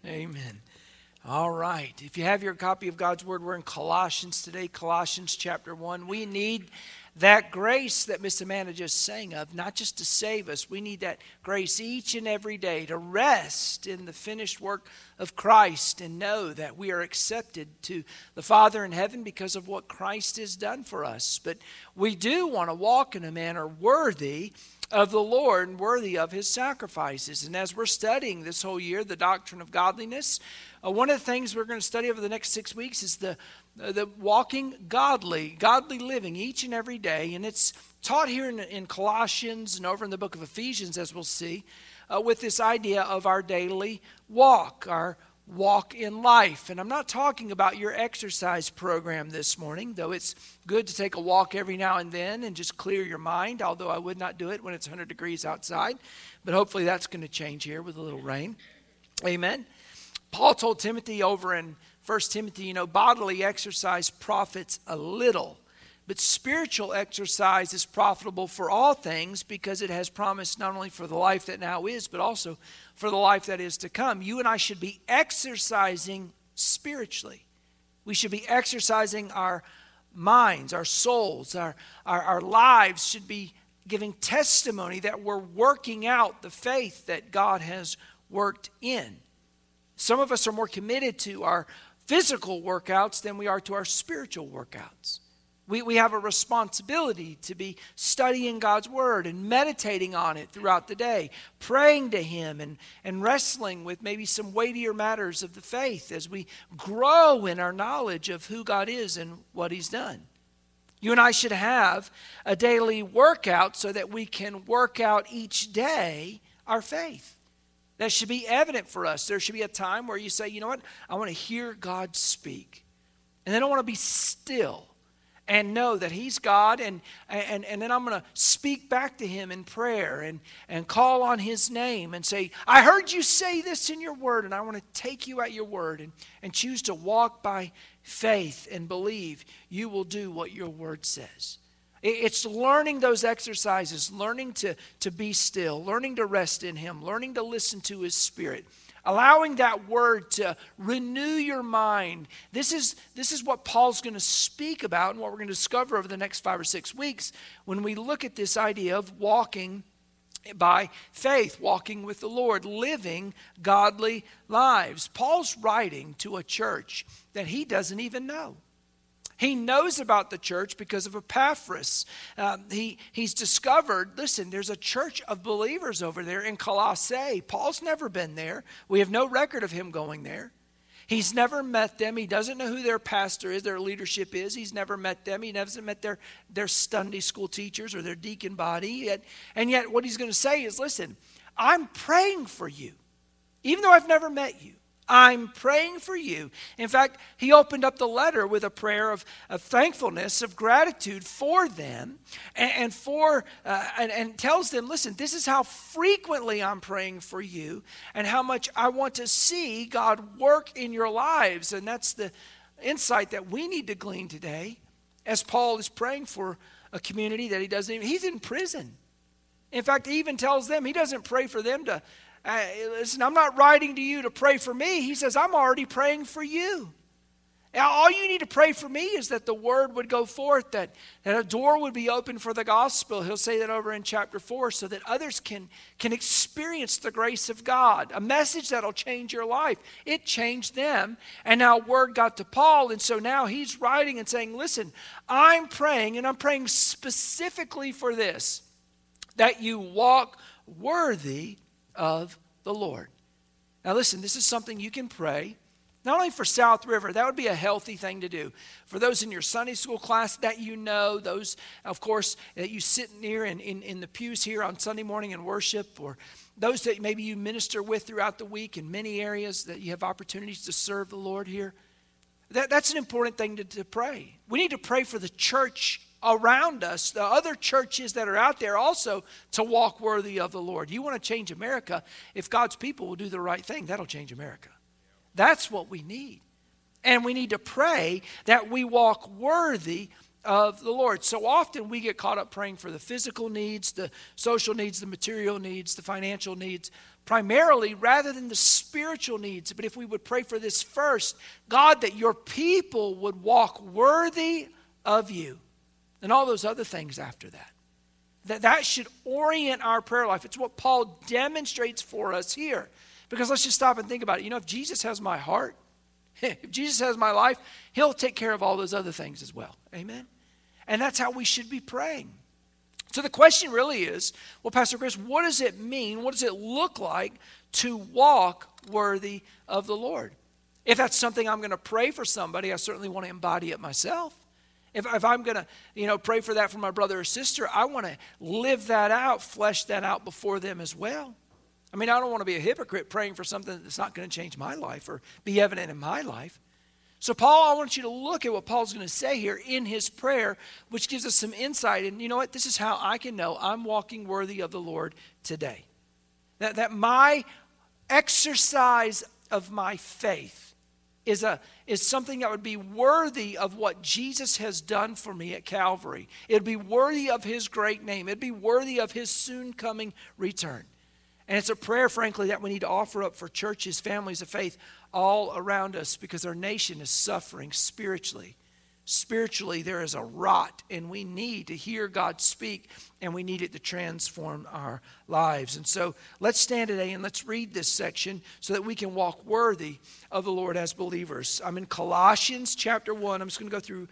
Amen. All right. If you have your copy of God's Word, we're in Colossians today, Colossians chapter 1. We need that grace that Miss Amanda just sang of, not just to save us. We need that grace each and every day to rest in the finished work of Christ and know that we are accepted to the Father in heaven because of what Christ has done for us. But we do want to walk in a manner worthy of the Lord and worthy of His sacrifices. And as we're studying this whole year, the doctrine of godliness, one of the things we're going to study over the next 6 weeks is the walking godly living each and every day. And it's taught here in Colossians and over in the book of Ephesians, as we'll see, with this idea of our daily walk, our walk in life. And I'm not talking about your exercise program this morning, though it's good to take a walk every now and then and just clear your mind, although I would not do it when it's 100 degrees outside. But hopefully that's going to change here with a little rain. Amen. Paul told Timothy over in 1 Timothy, bodily exercise profits a little, but spiritual exercise is profitable for all things because it has promise not only for the life that now is, but also for the life that is to come. You and I should be exercising spiritually. We should be exercising our minds, our souls, our lives should be giving testimony that we're working out the faith that God has worked in. Some of us are more committed to our physical workouts than we are to our spiritual workouts. We have a responsibility to be studying God's Word and meditating on it throughout the day, praying to Him and wrestling with maybe some weightier matters of the faith as we grow in our knowledge of who God is and what He's done. You and I should have a daily workout so that we can work out each day our faith. That should be evident for us. There should be a time where you say, you know what, I want to hear God speak. And then I want to be still and know that He's God, and then I'm going to speak back to Him in prayer and call on His name and say, I heard you say this in your word, and I want to take you at your word and choose to walk by faith and believe you will do what your word says. It's learning those exercises, learning to be still, learning to rest in Him, learning to listen to His Spirit, allowing that word to renew your mind. This is what Paul's going to speak about and what we're going to discover over the next 5 or 6 weeks when we look at this idea of walking by faith, walking with the Lord, living godly lives. Paul's writing to a church that he doesn't even know. He knows about the church because of Epaphras. He's discovered, listen, there's a church of believers over there in Colossae. Paul's never been there. We have no record of him going there. He's never met them. He doesn't know who their pastor is, their leadership is. He's never met them. He hasn't met their Sunday school teachers or their deacon body. And yet what he's going to say is, listen, I'm praying for you, even though I've never met you. I'm praying for you. In fact, he opened up the letter with a prayer of thankfulness, of gratitude for them, and tells them, listen, this is how frequently I'm praying for you and how much I want to see God work in your lives. And that's the insight that we need to glean today as Paul is praying for a community that he's in prison. In fact, he even tells them he doesn't pray for them to listen, I'm not writing to you to pray for me. He says, I'm already praying for you. Now, all you need to pray for me is that the word would go forth, that a door would be open for the gospel. He'll say that over in chapter 4 so that others can experience the grace of God, a message that'll change your life. It changed them, and now word got to Paul, and so now he's writing and saying, listen, I'm praying, and I'm praying specifically for this, that you walk worthy of the Lord. Now listen, this is something you can pray, not only for South River, that would be a healthy thing to do. For those in your Sunday school class that you know, those, of course, that you sit near in the pews here on Sunday morning and worship, or those that maybe you minister with throughout the week in many areas that you have opportunities to serve the Lord here. That's an important thing to pray. We need to pray for the church around us, the other churches that are out there also, to walk worthy of the Lord. You want to change America, if God's people will do the right thing, that'll change America. That's what we need. And we need to pray that we walk worthy of the Lord. So often we get caught up praying for the physical needs, the social needs, the material needs, the financial needs, primarily rather than the spiritual needs. But if we would pray for this first, God, that your people would walk worthy of you, and all those other things after that. That should orient our prayer life. It's what Paul demonstrates for us here. Because let's just stop and think about it. You know, if Jesus has my heart, if Jesus has my life, he'll take care of all those other things as well. Amen? And that's how we should be praying. So the question really is, well, Pastor Chris, what does it mean? What does it look like to walk worthy of the Lord? If that's something I'm going to pray for somebody, I certainly want to embody it myself. If I'm going to, pray for that for my brother or sister, I want to live that out, flesh that out before them as well. I mean, I don't want to be a hypocrite praying for something that's not going to change my life or be evident in my life. So Paul, I want you to look at what Paul's going to say here in his prayer, which gives us some insight. And you know what? This is how I can know I'm walking worthy of the Lord today. That my exercise of my faith is something that would be worthy of what Jesus has done for me at Calvary. It would be worthy of his great name. It would be worthy of his soon coming return. And it's a prayer, frankly, that we need to offer up for churches, families of faith all around us, because our nation is suffering spiritually. Spiritually, there is a rot, and we need to hear God speak, and we need it to transform our lives. And so let's stand today and let's read this section so that we can walk worthy of the Lord as believers. I'm in Colossians chapter 1. I'm just going to go through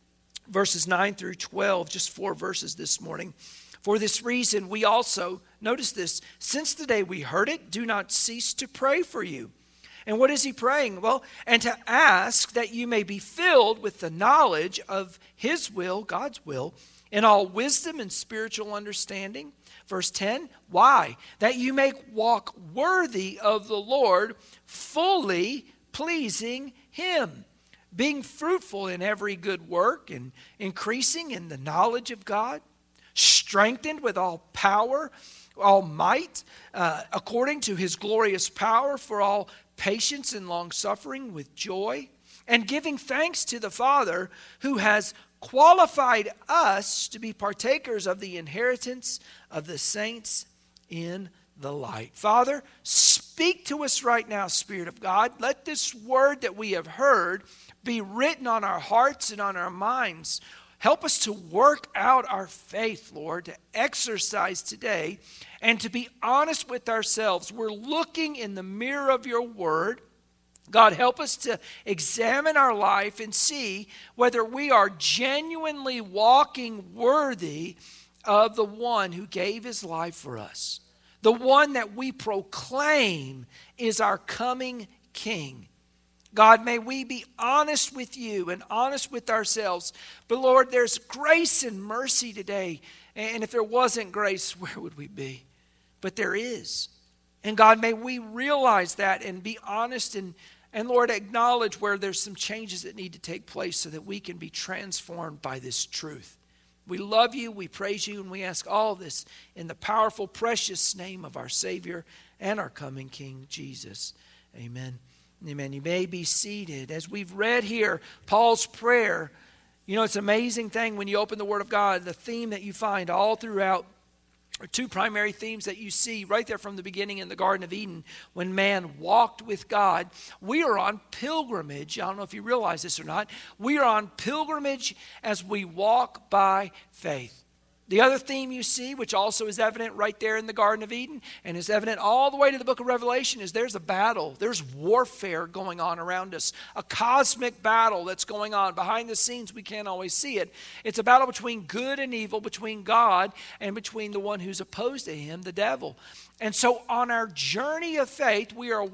verses 9 through 12, just 4 verses this morning. For this reason, we also, notice this, since the day we heard it, do not cease to pray for you. And what is he praying? Well, and to ask that you may be filled with the knowledge of his will, God's will, in all wisdom and spiritual understanding. Verse 10, why? That you may walk worthy of the Lord, fully pleasing him, being fruitful in every good work and increasing in the knowledge of God, strengthened with all power, all might, according to his glorious power, for all patience and long-suffering with joy, and giving thanks to the Father who has qualified us to be partakers of the inheritance of the saints in the light. Father, speak to us right now, Spirit of God. Let this word that we have heard be written on our hearts and on our minds. Help us to work out our faith, Lord, to exercise today and to be honest with ourselves. We're looking in the mirror of your word. God, help us to examine our life and see whether we are genuinely walking worthy of the one who gave his life for us, the one that we proclaim is our coming King. God, may we be honest with you and honest with ourselves. But Lord, there's grace and mercy today. And if there wasn't grace, where would we be? But there is. And God, may we realize that and be honest and Lord, acknowledge where there's some changes that need to take place so that we can be transformed by this truth. We love you, we praise you, and we ask all this in the powerful, precious name of our Savior and our coming King, Jesus. Amen. Amen. You may be seated. As we've read here, Paul's prayer, it's an amazing thing when you open the Word of God, the theme that you find all throughout, or two primary themes that you see right there from the beginning in the Garden of Eden when man walked with God. We are on pilgrimage. I don't know if you realize this or not. We are on pilgrimage as we walk by faith. The other theme you see, which also is evident right there in the Garden of Eden and is evident all the way to the book of Revelation, is there's a battle. There's warfare going on around us. A cosmic battle that's going on. Behind the scenes, we can't always see it. It's a battle between good and evil, between God and between the one who's opposed to him, the devil. And so on our journey of faith, we are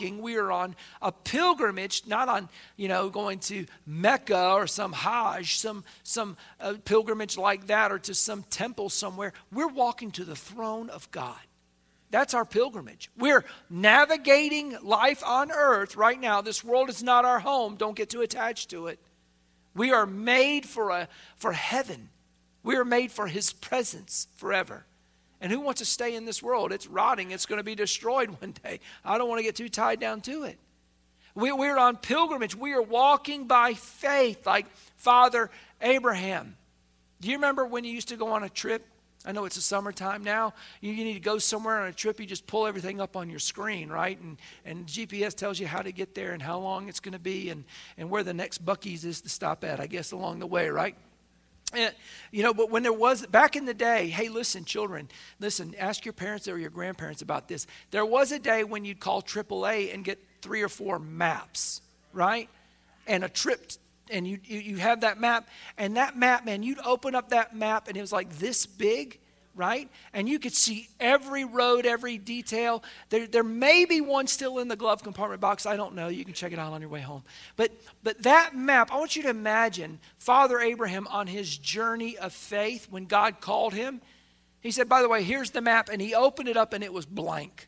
on a pilgrimage, not on, going to Mecca or some Hajj, some pilgrimage like that, or to some temple somewhere. We're walking to the throne of God. That's our pilgrimage. We're navigating life on earth right now. This world is not our home. Don't get too attached to it. We are made for heaven. We are made for his presence forever. And who wants to stay in this world? It's rotting. It's going to be destroyed one day. I don't want to get too tied down to it. We're on pilgrimage. We are walking by faith like Father Abraham. Do you remember when you used to go on a trip? I know it's the summertime now. You need to go somewhere on a trip. You just pull everything up on your screen, right? And GPS tells you how to get there and how long it's going to be and where the next Buc-ee's is to stop at, I guess, along the way, right? And, but when there was, back in the day, hey, listen, children, listen, ask your parents or your grandparents about this. There was a day when you'd call AAA and get 3 or 4 maps, right? And a trip, and you have that map, and that map, man, you'd open up that map, and it was like this big, right? And you could see every road, every detail. There may be one still in the glove compartment box. I don't know. You can check it out on your way home. But that map, I want you to imagine Father Abraham on his journey of faith when God called him. He said, by the way, here's the map, and he opened it up, and it was blank.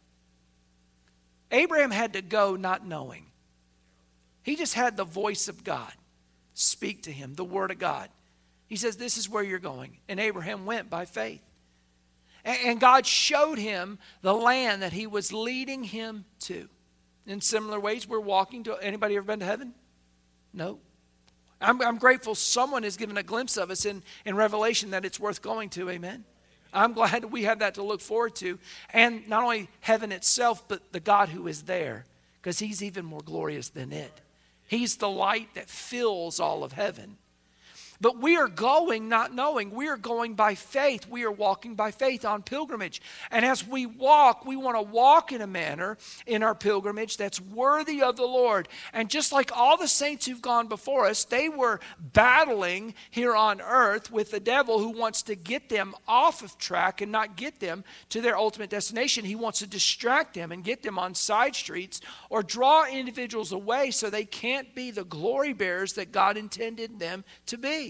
Abraham had to go not knowing. He just had the voice of God speak to him, the word of God. He says, this is where you're going. And Abraham went by faith. And God showed him the land that he was leading him to. In similar ways, we're walking to, anybody ever been to heaven? No. I'm grateful someone has given a glimpse of us in Revelation that it's worth going to, amen? I'm glad we have that to look forward to. And not only heaven itself, but the God who is there, because he's even more glorious than it. He's the light that fills all of heaven. But we are going not knowing. We are going by faith. We are walking by faith on pilgrimage. And as we walk, we want to walk in a manner in our pilgrimage that's worthy of the Lord. And just like all the saints who've gone before us, they were battling here on earth with the devil who wants to get them off of track and not get them to their ultimate destination. He wants to distract them and get them on side streets or draw individuals away so they can't be the glory bearers that God intended them to be.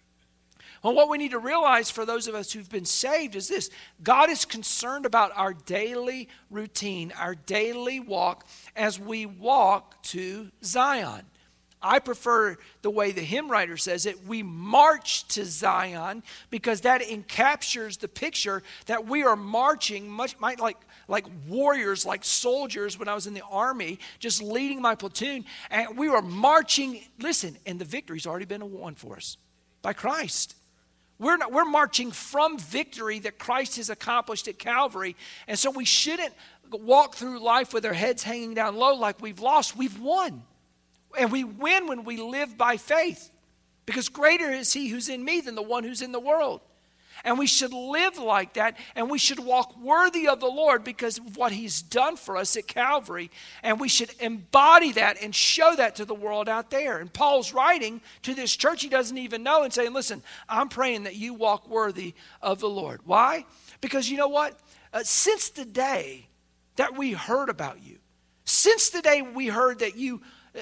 Well, what we need to realize for those of us who've been saved is this. God is concerned about our daily routine, our daily walk as we walk to Zion. I prefer the way the hymn writer says it. We march to Zion because that encaptures the picture that we are marching much like warriors, like soldiers when I was in the army, just leading my platoon. And we were marching, listen, and the victory's already been won for us by Christ. We're marching from victory that Christ has accomplished at Calvary. And so we shouldn't walk through life with our heads hanging down low like we've lost. We've won. And we win when we live by faith. Because greater is he who's in me than the one who's in the world. And we should live like that, and we should walk worthy of the Lord because of what he's done for us at Calvary. And we should embody that and show that to the world out there. And Paul's writing to this church he doesn't even know and saying, listen, I'm praying that you walk worthy of the Lord. Why? Because you know what? Since the day that we heard about you, since the day we heard that you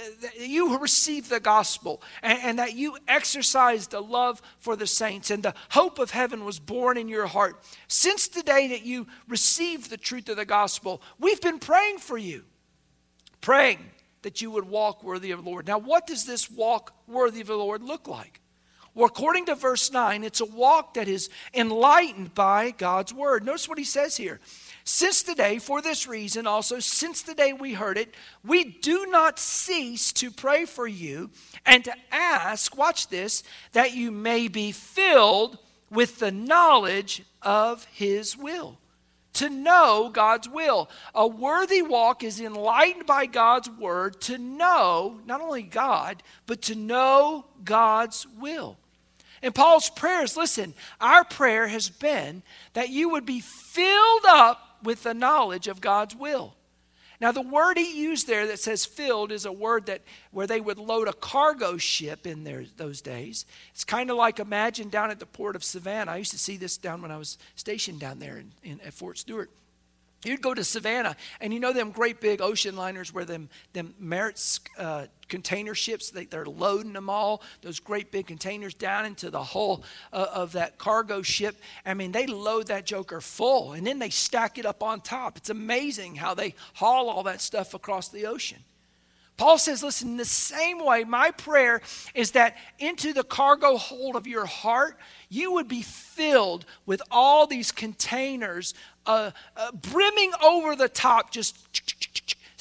received the gospel and that you exercised a love for the saints and the hope of heaven was born in your heart. Since the day that you received the truth of the gospel, we've been praying for you, praying that you would walk worthy of the Lord. Now, what does this walk worthy of the Lord look like? Well, according to verse 9, it's a walk that is enlightened by God's word. Notice what he says here. Since the day, for this reason also, since the day we heard it, we do not cease to pray for you and to ask, watch this, that you may be filled with the knowledge of his will. To know God's will. A worthy walk is enlightened by God's word to know, not only God, but to know God's will. And Paul's prayers, listen, our prayer has been that you would be filled up with the knowledge of God's will. Now, the word he used there that says filled is a word that where they would load a cargo ship in those days. It's kind of like, imagine down at the port of Savannah. I used to see this down when I was stationed down there at Fort Stewart. You'd go to Savannah, and you know them great big ocean liners where them Maersk container ships, they're loading them all, those great big containers down into the hull of that cargo ship. I mean, they load that joker full, and then they stack it up on top. It's amazing how they haul all that stuff across the ocean. Paul says, listen, in the same way, my prayer is that into the cargo hold of your heart, you would be filled with all these containers brimming over the top, just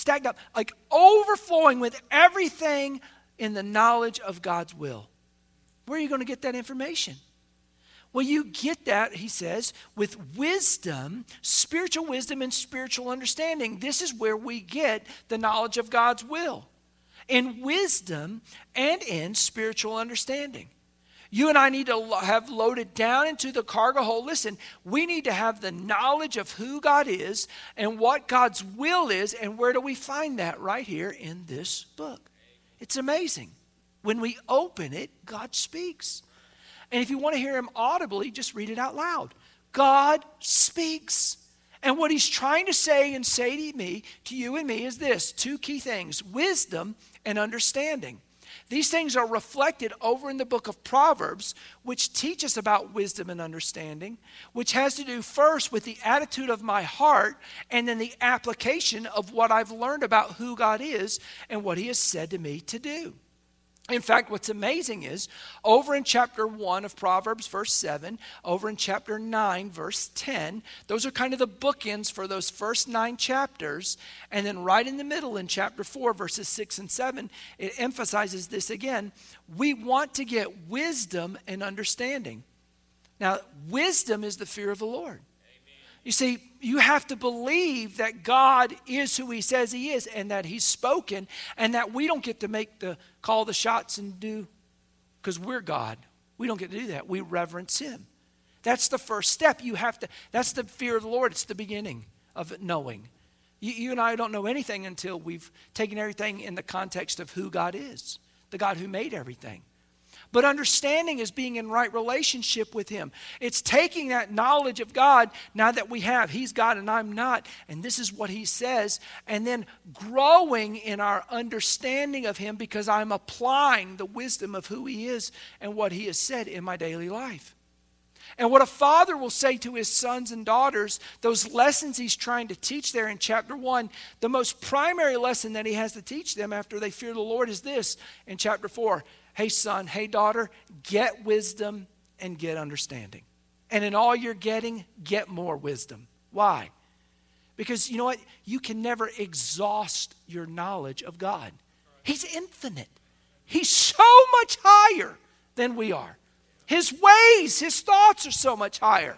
stacked up, like overflowing with everything in the knowledge of God's will. Where are you going to get that information? Well, you get that, he says, with wisdom, spiritual wisdom and spiritual understanding. This is where we get the knowledge of God's will. In wisdom and in spiritual understanding. You and I need to have loaded down into the cargo hold. Listen, we need to have the knowledge of who God is and what God's will is. And where do we find that? Right here in this book. It's amazing. When we open it, God speaks. And if you want to hear him audibly, just read it out loud. God speaks. And what he's trying to say and say to me, to you and me, is this. Two key things. Wisdom and understanding. These things are reflected over in the book of Proverbs, which teach us about wisdom and understanding, which has to do first with the attitude of my heart and then the application of what I've learned about who God is and what he has said to me to do. In fact, what's amazing is, over in chapter 1 of Proverbs, verse 7, over in chapter 9, verse 10, those are kind of the bookends for those first 9 chapters. And then right in the middle in chapter 4, verses 6 and 7, it emphasizes this again. We want to get wisdom and understanding. Now, wisdom is the fear of the Lord. You see, you have to believe that God is who he says he is and that he's spoken and that we don't get to call the shots and do, because we're God. We don't get to do that. We reverence him. That's the first step. That's the fear of the Lord. It's the beginning of knowing. You and I don't know anything until we've taken everything in the context of who God is, the God who made everything. But understanding is being in right relationship with him. It's taking that knowledge of God, now that we have, he's God and I'm not, and this is what he says, and then growing in our understanding of him because I'm applying the wisdom of who he is and what he has said in my daily life. And what a father will say to his sons and daughters, those lessons he's trying to teach there in chapter 1, the most primary lesson that he has to teach them after they fear the Lord is this in chapter 4. Hey son, hey daughter, get wisdom and get understanding. And in all you're getting, get more wisdom. Why? Because you know what? You can never exhaust your knowledge of God. He's infinite. He's so much higher than we are. His ways, his thoughts are so much higher.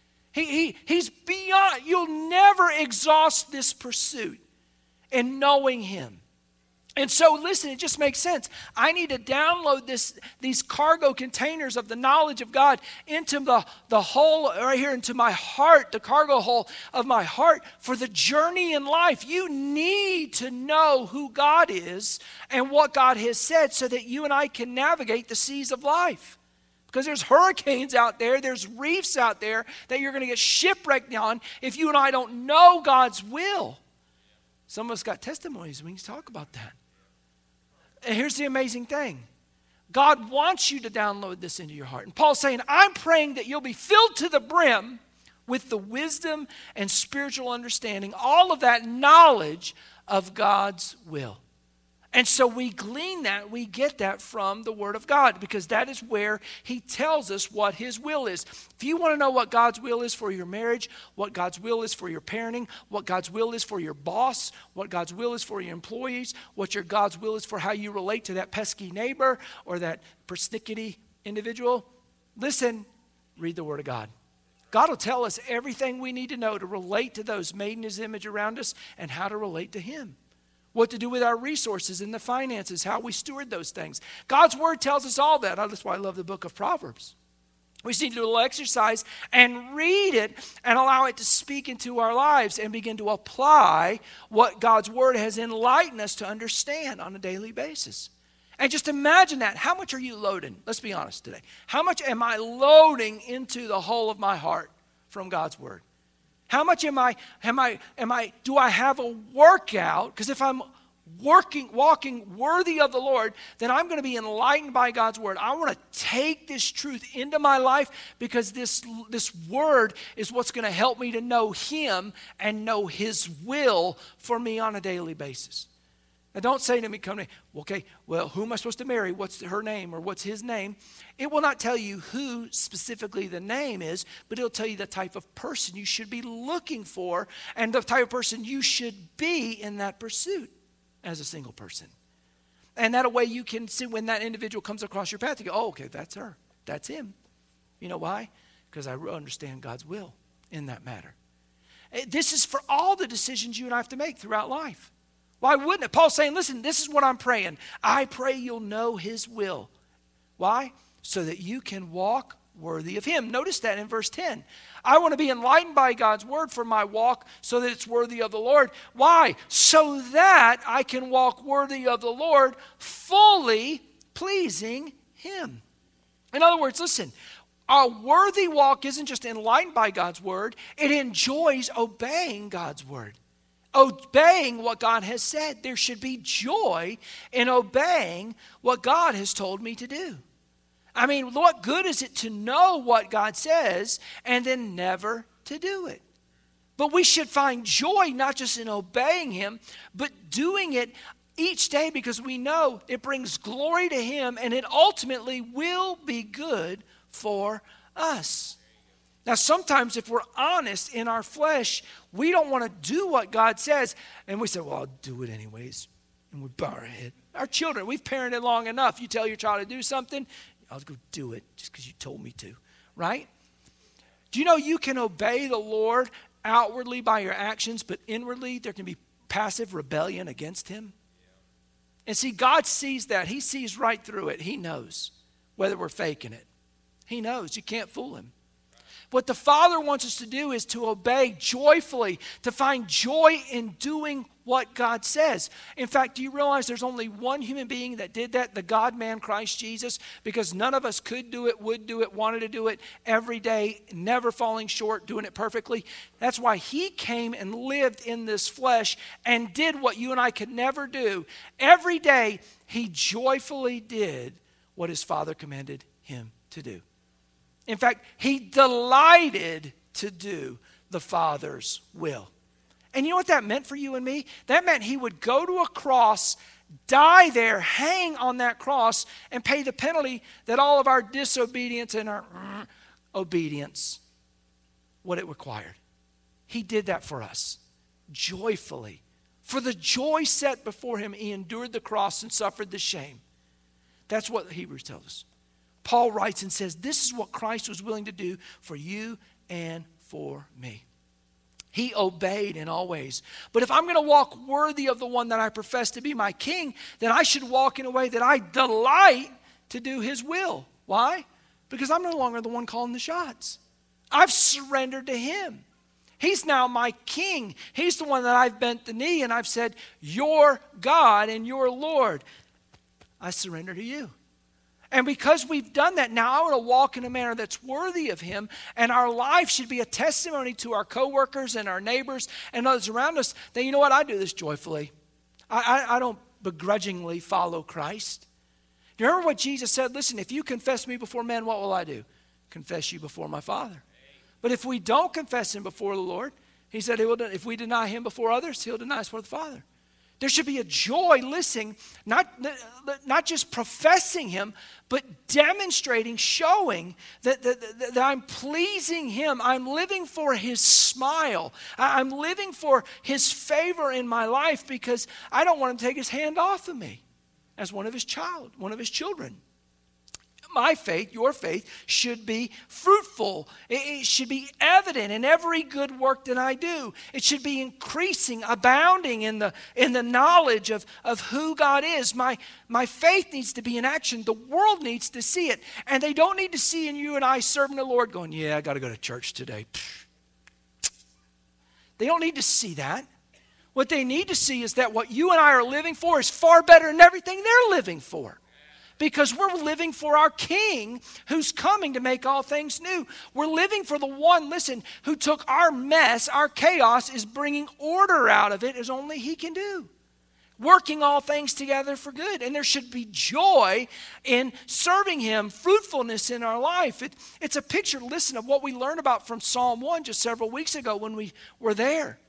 He's beyond. You'll never exhaust this pursuit in knowing him. And so, listen, it just makes sense. I need to download these cargo containers of the knowledge of God into the hole right here, into my heart, the cargo hole of my heart for the journey in life. You need to know who God is and what God has said so that you and I can navigate the seas of life. Because there's hurricanes out there, there's reefs out there that you're going to get shipwrecked on if you and I don't know God's will. Some of us got testimonies. We need to talk about that. And here's the amazing thing. God wants you to download this into your heart. And Paul's saying, I'm praying that you'll be filled to the brim with the wisdom and spiritual understanding, all of that knowledge of God's will. And so we glean that, we get that from the Word of God, because that is where he tells us what his will is. If you want to know what God's will is for your marriage, what God's will is for your parenting, what God's will is for your boss, what God's will is for your employees, what your God's will is for how you relate to that pesky neighbor or that persnickety individual, listen, read the Word of God. God will tell us everything we need to know to relate to those made in his image around us and how to relate to him. What to do with our resources and the finances, how we steward those things. God's word tells us all that. That's why I love the book of Proverbs. We just need to do a little exercise and read it and allow it to speak into our lives and begin to apply what God's word has enlightened us to understand on a daily basis. And just imagine that. How much are you loading? Let's be honest today. How much am I loading into the whole of my heart from God's word? How much do I have a workout? Because if I'm walking worthy of the Lord, then I'm going to be enlightened by God's word. I want to take this truth into my life because this word is what's going to help me to know him and know his will for me on a daily basis. Now don't say to me, come to me, okay, well, who am I supposed to marry? What's her name or what's his name? It will not tell you who specifically the name is, but it'll tell you the type of person you should be looking for and the type of person you should be in that pursuit as a single person. And that way you can see when that individual comes across your path, you go, oh, okay, that's her. That's him. You know why? Because I understand God's will in that matter. This is for all the decisions you and I have to make throughout life. Why wouldn't it? Paul's saying, listen, this is what I'm praying. I pray you'll know his will. Why? So that you can walk worthy of him. Notice that in verse 10. I want to be enlightened by God's word for my walk so that it's worthy of the Lord. Why? So that I can walk worthy of the Lord, fully pleasing him. In other words, listen, our worthy walk isn't just enlightened by God's word. It enjoys obeying God's word. Obeying what God has said. There should be joy in obeying what God has told me to do. I mean, what good is it to know what God says and then never to do it? But we should find joy not just in obeying him, but doing it each day because we know it brings glory to him and it ultimately will be good for us. Now, sometimes if we're honest in our flesh, we don't want to do what God says. And we say, well, I'll do it anyways. And we bow our head. Our children, we've parented long enough. You tell your child to do something, I'll go do it just because you told me to, right? Do you know you can obey the Lord outwardly by your actions, but inwardly there can be passive rebellion against him? And see, God sees that. He sees right through it. He knows whether we're faking it. He knows. You can't fool him. What the Father wants us to do is to obey joyfully, to find joy in doing what God says. In fact, do you realize there's only one human being that did that, the God-man Christ Jesus? Because none of us could do it, would do it, wanted to do it every day, never falling short, doing it perfectly. That's why he came and lived in this flesh and did what you and I could never do. Every day, he joyfully did what his Father commanded him to do. In fact, he delighted to do the Father's will. And you know what that meant for you and me? That meant he would go to a cross, die there, hang on that cross, and pay the penalty that all of our disobedience and our obedience, what it required. He did that for us, joyfully. For the joy set before him, he endured the cross and suffered the shame. That's what Hebrews tells us. Paul writes and says, this is what Christ was willing to do for you and for me. He obeyed in all ways. But if I'm going to walk worthy of the one that I profess to be my king, then I should walk in a way that I delight to do his will. Why? Because I'm no longer the one calling the shots. I've surrendered to him. He's now my king. He's the one that I've bent the knee and I've said, you're God and you're Lord. I surrender to you. And because we've done that, now I want to walk in a manner that's worthy of him, and our life should be a testimony to our coworkers and our neighbors and others around us that, you know what, I do this joyfully. I don't begrudgingly follow Christ. Do you remember what Jesus said? Listen, if you confess me before men, what will I do? Confess you before my Father. But if we don't confess him before the Lord, he said, if we deny him before others, he'll deny us before the Father. There should be a joy listening, not just professing him, but demonstrating, showing that I'm pleasing him. I'm living for his smile. I'm living for his favor in my life because I don't want him to take his hand off of me as one of his children. My faith, your faith, should be fruitful. It should be evident in every good work that I do. It should be increasing, abounding in the knowledge of who God is. My faith needs to be in action. The world needs to see it. And they don't need to see in you and I serving the Lord going, yeah, I got to go to church today. They don't need to see that. What they need to see is that what you and I are living for is far better than everything they're living for. Because we're living for our King who's coming to make all things new. We're living for the one, listen, who took our mess, our chaos, is bringing order out of it as only he can do. Working all things together for good. And there should be joy in serving him, fruitfulness in our life. It's a picture, listen, of what we learned about from Psalm 1 just several weeks ago when we were there.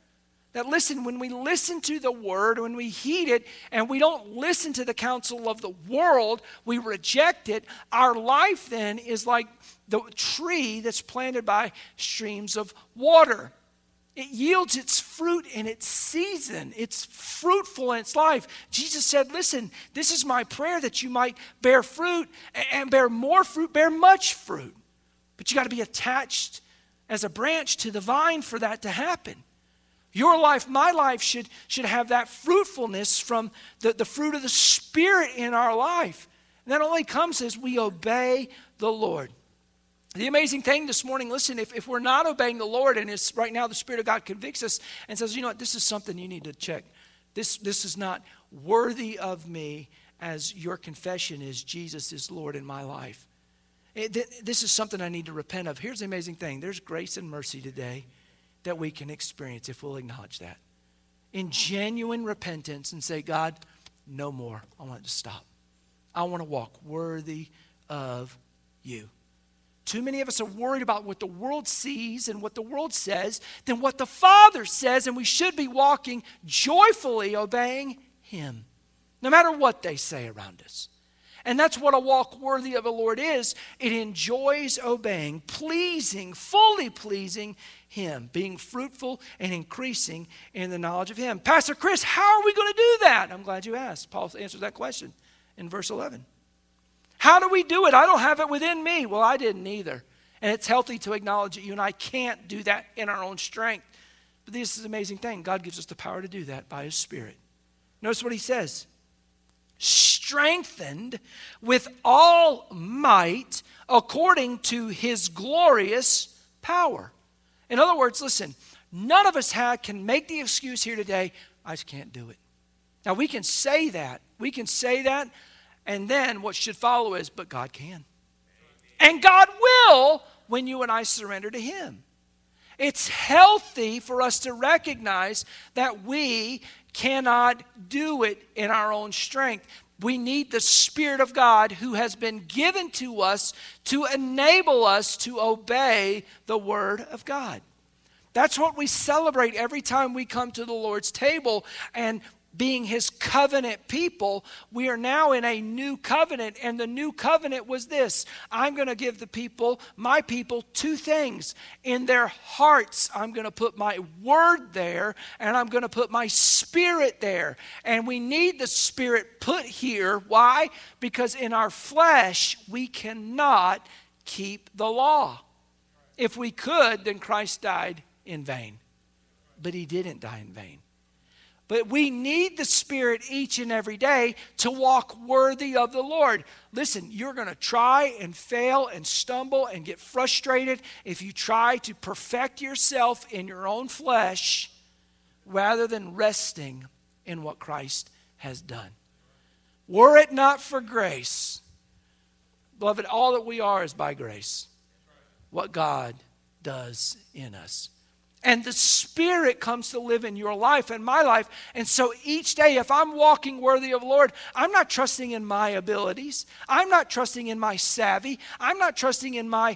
That listen, when we listen to the word, when we heed it, and we don't listen to the counsel of the world, we reject it, our life then is like the tree that's planted by streams of water. It yields its fruit in its season. It's fruitful in its life. Jesus said, listen, this is my prayer that you might bear fruit and bear more fruit, bear much fruit. But you got to be attached as a branch to the vine for that to happen. Your life, my life should have that fruitfulness from the fruit of the Spirit in our life. And that only comes as we obey the Lord. The amazing thing this morning, listen, if we're not obeying the Lord and it's right now the Spirit of God convicts us and says, you know what, this is something you need to check. This is not worthy of me as your confession is Jesus is Lord in my life. This is something I need to repent of. Here's the amazing thing. There's grace and mercy today that we can experience if we'll acknowledge that. In genuine repentance and say, God, no more. I want it to stop. I want to walk worthy of you. Too many of us are worried about what the world sees and what the world says than what the Father says, and we should be walking joyfully obeying Him, no matter what they say around us. And that's what a walk worthy of the Lord is. It enjoys obeying, pleasing, fully pleasing Him, being fruitful and increasing in the knowledge of Him. Pastor Chris, how are we going to do that? I'm glad you asked. Paul answers that question in verse 11. How do we do it? I don't have it within me. Well, I didn't either. And it's healthy to acknowledge that you and I can't do that in our own strength. But this is an amazing thing. God gives us the power to do that by His Spirit. Notice what He says. Strengthened with all might according to His glorious power. In other words, listen, none of us can make the excuse here today, I just can't do it. Now we can say that. We can say that, and then what should follow is, but God can. And God will when you and I surrender to Him. It's healthy for us to recognize that we cannot do it in our own strength. We need the Spirit of God who has been given to us to enable us to obey the Word of God. That's what we celebrate every time we come to the Lord's table. And being His covenant people, we are now in a new covenant. And the new covenant was this. I'm going to give the people, my people, two things. In their hearts, I'm going to put my word there, and I'm going to put my Spirit there. And we need the Spirit put here. Why? Because in our flesh, we cannot keep the law. If we could, then Christ died in vain. But He didn't die in vain. But we need the Spirit each and every day to walk worthy of the Lord. Listen, you're going to try and fail and stumble and get frustrated if you try to perfect yourself in your own flesh rather than resting in what Christ has done. Were it not for grace, beloved, all that we are is by grace. What God does in us. And the Spirit comes to live in your life and my life. And so each day, if I'm walking worthy of the Lord, I'm not trusting in my abilities. I'm not trusting in my savvy. I'm not trusting in my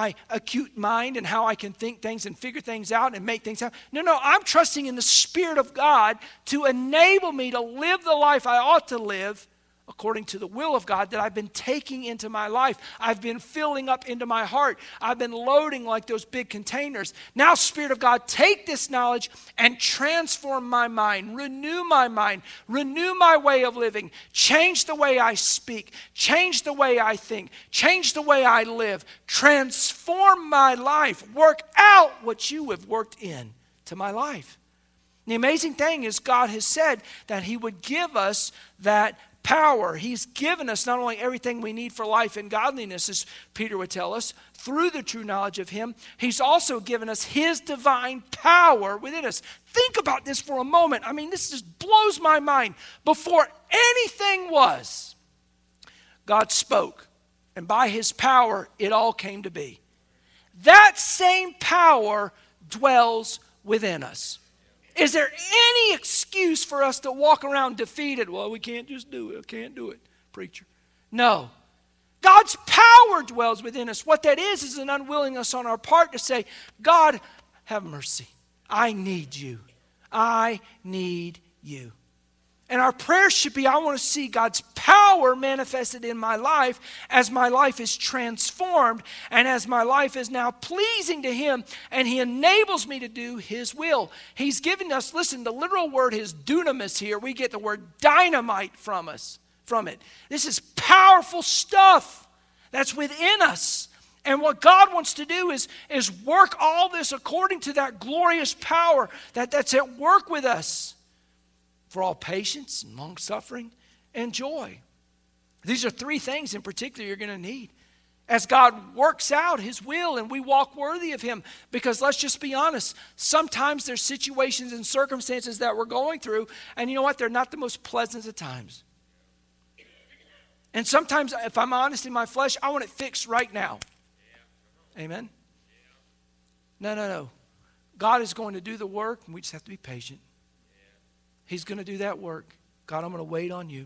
acute mind and how I can think things and figure things out and make things happen. No, I'm trusting in the Spirit of God to enable me to live the life I ought to live according to the will of God that I've been taking into my life. I've been filling up into my heart. I've been loading like those big containers. Now, Spirit of God, take this knowledge and transform my mind, renew my way of living, change the way I speak, change the way I think, change the way I live, transform my life, work out what you have worked in to my life. The amazing thing is God has said that He would give us that power. He's given us not only everything we need for life and godliness, as Peter would tell us, through the true knowledge of Him, He's also given us His divine power within us. Think about this for a moment. I mean, this just blows my mind. Before anything was, God spoke, and by His power, it all came to be. That same power dwells within us. Is there any excuse for us to walk around defeated? Well, we can't just do it. I can't do it, preacher. No. God's power dwells within us. What that is an unwillingness on our part to say, God, have mercy. I need you. I need you. And our prayer should be, I want to see God's power manifested in my life as my life is transformed and as my life is now pleasing to Him and He enables me to do His will. He's given us, listen, the literal word is dunamis here. We get the word dynamite from it. This is powerful stuff that's within us. And what God wants to do is work all this according to that glorious power that's at work with us. For all patience and long suffering and joy. These are three things in particular you're going to need as God works out His will and we walk worthy of Him. Because let's just be honest, sometimes there's situations and circumstances that we're going through, and you know what? They're not the most pleasant of times. And sometimes, if I'm honest in my flesh, I want it fixed right now. Amen? No. God is going to do the work, and we just have to be patient. He's going to do that work. God, I'm going to wait on you.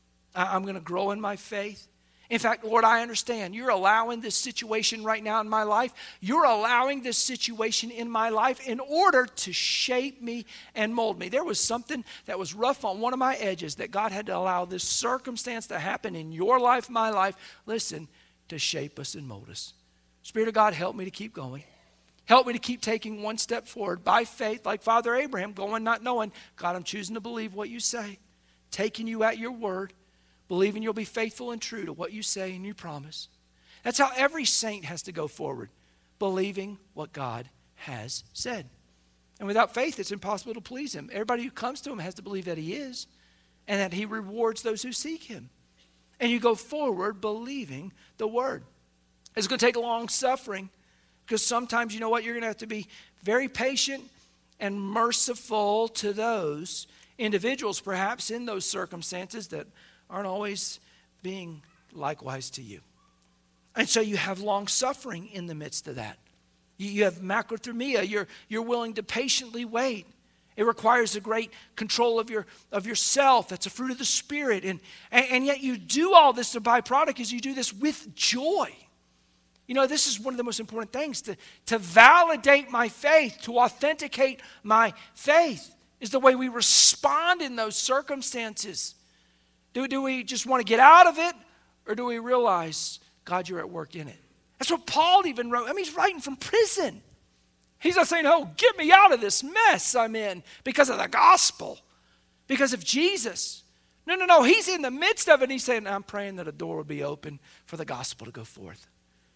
I'm going to grow in my faith. In fact, Lord, I understand you're allowing this situation right now in my life. You're allowing this situation in my life in order to shape me and mold me. There was something that was rough on one of my edges that God had to allow this circumstance to happen in your life, my life, listen, to shape us and mold us. Spirit of God, help me to keep going. Help me to keep taking one step forward by faith, like Father Abraham, going not knowing. God, I'm choosing to believe what you say, taking you at your word, believing you'll be faithful and true to what you say and you promise. That's how every saint has to go forward, believing what God has said. And without faith, it's impossible to please Him. Everybody who comes to Him has to believe that He is and that He rewards those who seek Him. And you go forward believing the word. It's going to take long suffering. Because sometimes, you know what, you're going to have to be very patient and merciful to those individuals, perhaps in those circumstances that aren't always being likewise to you. And so you have long suffering in the midst of that. You have macrothumia. You're willing to patiently wait. It requires a great control of yourself. That's a fruit of the Spirit. And yet you do all this, the byproduct is you do this with joy. You know, this is one of the most important things, to validate my faith, to authenticate my faith, is the way we respond in those circumstances. Do we just want to get out of it, or do we realize, God, you're at work in it? That's what Paul even wrote. I mean, he's writing from prison. He's not saying, oh, get me out of this mess I'm in because of the gospel, because of Jesus. No. He's in the midst of it, and he's saying, I'm praying that a door will be open for the gospel to go forth.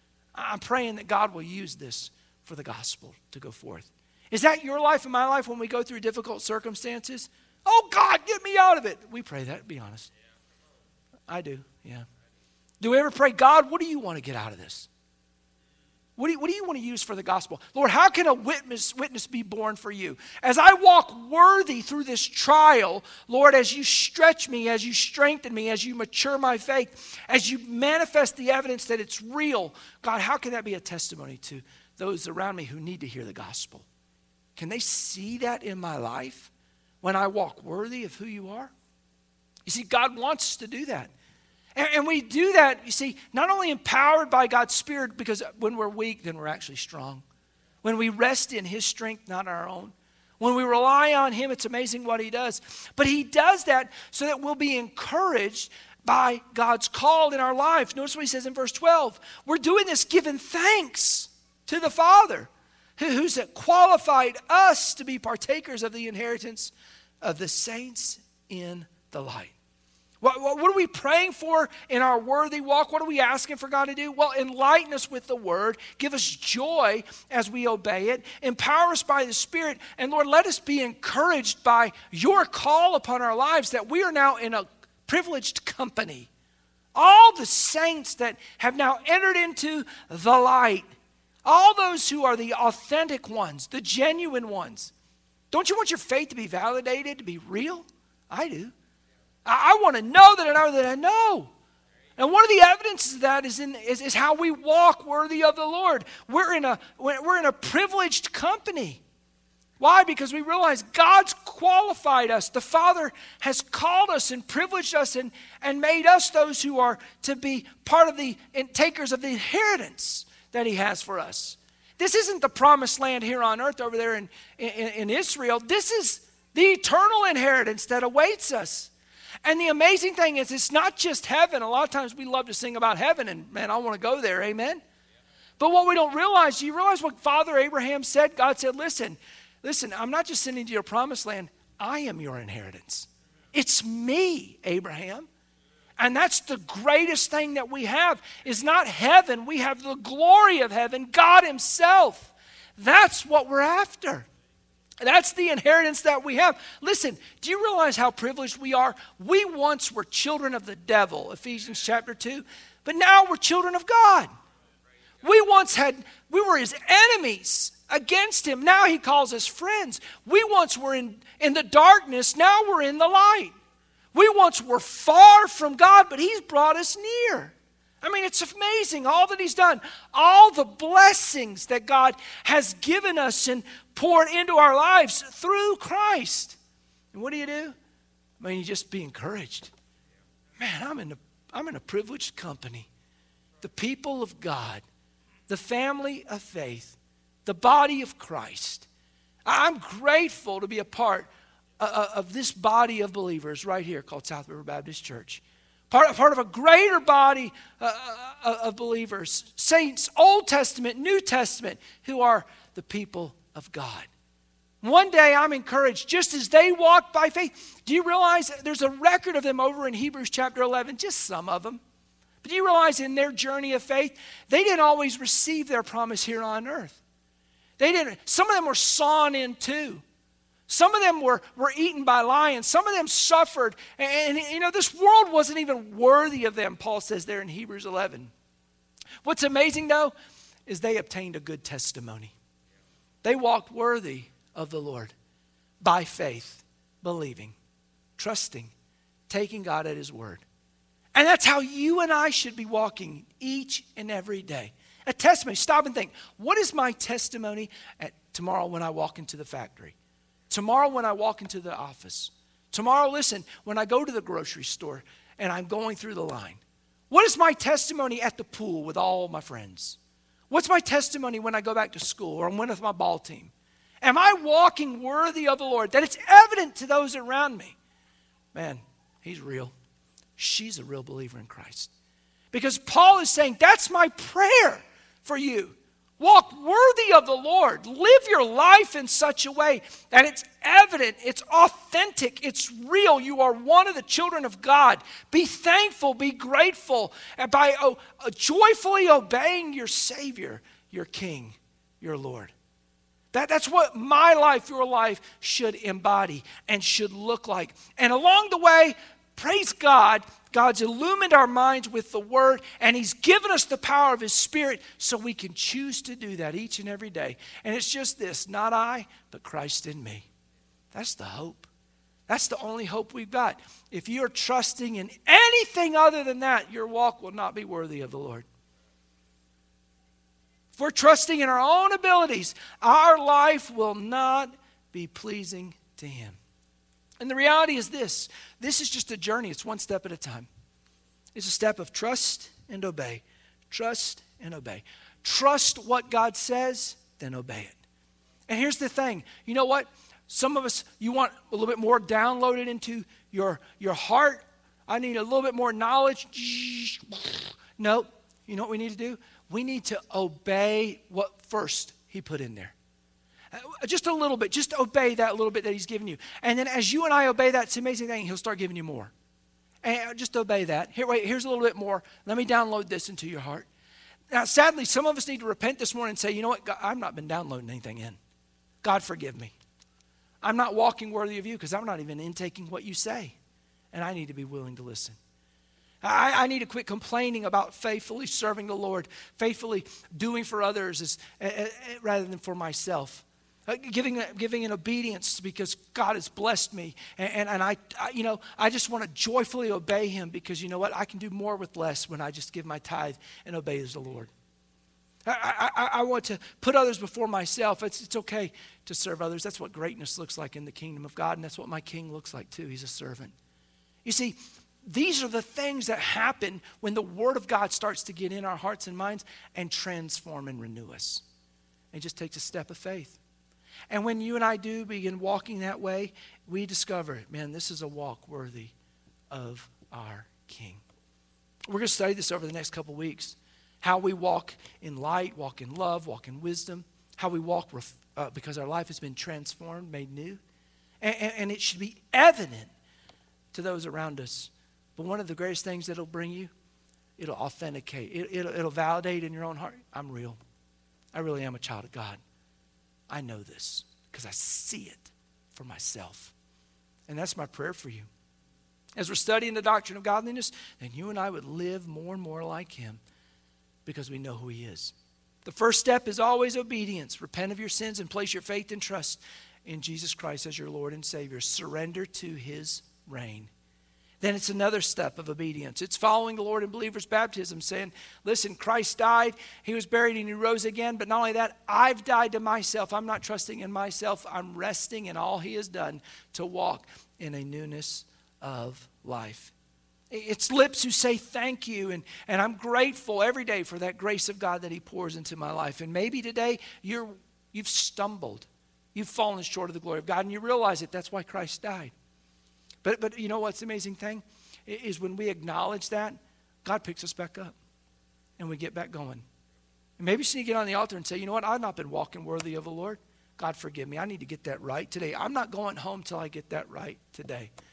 I'm praying that God will use this for the gospel to go forth. Is that your life and my life when we go through difficult circumstances? Oh, God, get me out of it. We pray that, be honest. I do, yeah. Do we ever pray, God, what do you want to get out of this? What do you want to use for the gospel? Lord, how can a witness be born for you? As I walk worthy through this trial, Lord, as you stretch me, as you strengthen me, as you mature my faith, as you manifest the evidence that it's real, God, how can that be a testimony to those around me who need to hear the gospel? Can they see that in my life when I walk worthy of who you are? You see, God wants us to do that. And we do that, you see, not only empowered by God's Spirit, because when we're weak, then we're actually strong. When we rest in His strength, not our own. When we rely on Him, it's amazing what He does. But He does that so that we'll be encouraged by God's call in our life. Notice what He says in verse 12. We're doing this giving thanks to the Father, who's qualified us to be partakers of the inheritance of the saints in the light. What are we praying for in our worthy walk? What are we asking for God to do? Well, enlighten us with the word. Give us joy as we obey it. Empower us by the Spirit. And Lord, let us be encouraged by your call upon our lives that we are now in a privileged company. All the saints that have now entered into the light. All those who are the authentic ones, the genuine ones. Don't you want your faith to be validated, to be real? I do. I want to know that I know that I know. And one of the evidences of that is how we walk worthy of the Lord. We're in a privileged company. Why? Because we realize God's qualified us. The Father has called us and privileged us and made us those who are to be part of the takers of the inheritance that He has for us. This isn't the promised land here on earth over there in Israel. This is the eternal inheritance that awaits us. And the amazing thing is, it's not just heaven. A lot of times we love to sing about heaven, and man, I want to go there, amen? But what we don't realize, you realize what Father Abraham said? God said, listen, I'm not just sending you to your promised land. I am your inheritance. It's me, Abraham. And that's the greatest thing that we have, is not heaven. We have the glory of heaven, God himself. That's what we're after. That's the inheritance that we have. Listen, do you realize how privileged we are? We once were children of the devil, Ephesians chapter 2, but now we're children of God. We were his enemies against him. Now he calls us friends. We once were in the darkness. Now we're in the light. We once were far from God, but he's brought us near. I mean, it's amazing all that he's done. All the blessings that God has given us and poured into our lives through Christ. And what do? I mean, you just be encouraged. Man, I'm in a privileged company. The people of God, the family of faith, the body of Christ. I'm grateful to be a part of this body of believers right here called South River Baptist Church. Part of a greater body of believers, saints, Old Testament, New Testament, who are the people of God. One day I'm encouraged, just as they walk by faith. Do you realize there's a record of them over in Hebrews chapter 11, just some of them. But do you realize in their journey of faith, they didn't always receive their promise here on earth. Some of them were sawn in two. Some of them were eaten by lions. Some of them suffered. And this world wasn't even worthy of them, Paul says there in Hebrews 11. What's amazing, though, is they obtained a good testimony. They walked worthy of the Lord by faith, believing, trusting, taking God at his word. And that's how you and I should be walking each and every day. A testimony. Stop and think, what is my testimony tomorrow when I walk into the factory? Tomorrow when I walk into the office. Tomorrow, listen, when I go to the grocery store and I'm going through the line. What is my testimony at the pool with all my friends? What's my testimony when I go back to school or I'm with my ball team? Am I walking worthy of the Lord? That it's evident to those around me. Man, he's real. She's a real believer in Christ. Because Paul is saying, that's my prayer for you. Walk worthy of the Lord. Live your life in such a way that it's evident, it's authentic, it's real. You are one of the children of God. Be thankful, be grateful, and by joyfully obeying your Savior, your King, your Lord. That's what my life, your life should embody and should look like. And along the way, praise God, God's illumined our minds with the Word, and he's given us the power of his Spirit so we can choose to do that each and every day. And it's just this, not I, but Christ in me. That's the hope. That's the only hope we've got. If you're trusting in anything other than that, your walk will not be worthy of the Lord. If we're trusting in our own abilities, our life will not be pleasing to him. And the reality is this is just a journey. It's one step at a time. It's a step of trust and obey. Trust and obey. Trust what God says, then obey it. And here's the thing. You know what? Some of us, you want a little bit more downloaded into your heart. I need a little bit more knowledge. No. You know what we need to do? We need to obey what first he put in there. Just a little bit. Just obey that little bit that he's given you. And then as you and I obey that, it's an amazing thing. He'll start giving you more. And just obey that. Here's a little bit more. Let me download this into your heart. Now, sadly, some of us need to repent this morning and say, you know what? God, I've not been downloading anything in. God, forgive me. I'm not walking worthy of you because I'm not even intaking what you say. And I need to be willing to listen. I need to quit complaining about faithfully serving the Lord, faithfully doing for others rather than for myself. Giving in obedience because God has blessed me. And I just want to joyfully obey him because you know what? I can do more with less when I just give my tithe and obey the Lord. I want to put others before myself. It's okay to serve others. That's what greatness looks like in the kingdom of God, and that's what my King looks like too. He's a servant. You see, these are the things that happen when the Word of God starts to get in our hearts and minds and transform and renew us. It just takes a step of faith. And when you and I do begin walking that way, we discover, man, this is a walk worthy of our King. We're going to study this over the next couple weeks. How we walk in light, walk in love, walk in wisdom. How we walk because our life has been transformed, made new. And it should be evident to those around us. But one of the greatest things that it'll bring you, it'll authenticate. It'll validate in your own heart. I'm real. I really am a child of God. I know this because I see it for myself. And that's my prayer for you. As we're studying the doctrine of godliness, then you and I would live more and more like him because we know who he is. The first step is always obedience. Repent of your sins and place your faith and trust in Jesus Christ as your Lord and Savior. Surrender to his reign. Then it's another step of obedience. It's following the Lord in believer's baptism, saying, listen, Christ died, he was buried, and he rose again. But not only that, I've died to myself. I'm not trusting in myself. I'm resting in all he has done to walk in a newness of life. It's lips who say thank you, and I'm grateful every day for that grace of God that he pours into my life. And maybe today you've stumbled. You've fallen short of the glory of God, and you realize it. That's why Christ died. But you know what's the amazing thing? Is when we acknowledge that, God picks us back up, and we get back going. And maybe you need to get on the altar and say, you know what? I've not been walking worthy of the Lord. God, forgive me. I need to get that right today. I'm not going home till I get that right today.